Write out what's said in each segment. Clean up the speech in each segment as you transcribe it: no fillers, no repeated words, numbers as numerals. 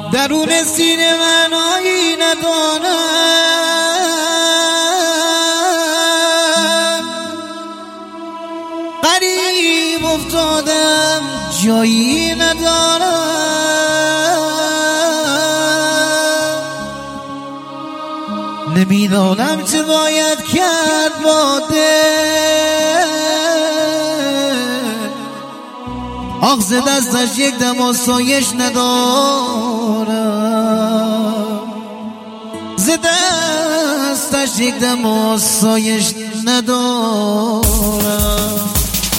درون سینه من آینه دارم، غریب افتادم جایی ندارم، نمیدانم چه باید کرد با دل، آخ ز دستش یک دم آسایش ندارم، ز دستش یک دم آسایش ندارم.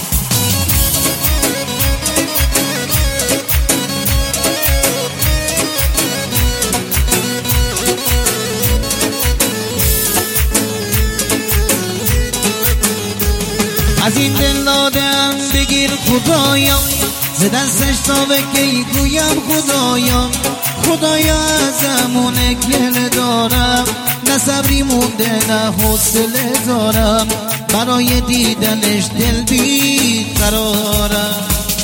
از این دل دادم بگیر خدایا، ز دستش تا بکی گویم خدایا، خدایا ازمونه گله دارم، نه صبری مونده نه حوصله دارم، برای دیدنش دل بی قرارم.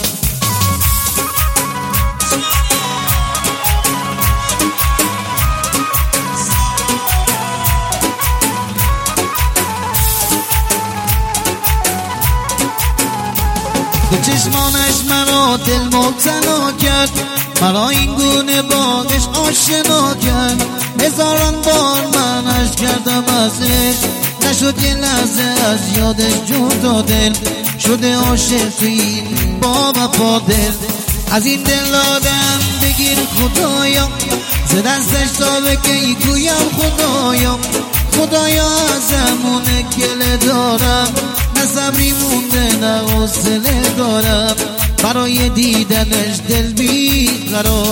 به چشمانش مرا دل مبتلا کرد، مرا این گونه باغش آشنا کرد، هزاران بار منش کردم ازش، نشد یه لحظه از یادش جدا دل، شده عاشق توی این با وفا دل. از این دل دادم بگیر خدایا، ز دستش تا بکی گویم خدایا، خدایا ازمونه گله دارم، نه صبری مونده نه حوصله دارم، برای دیدنش دل بی قرارم.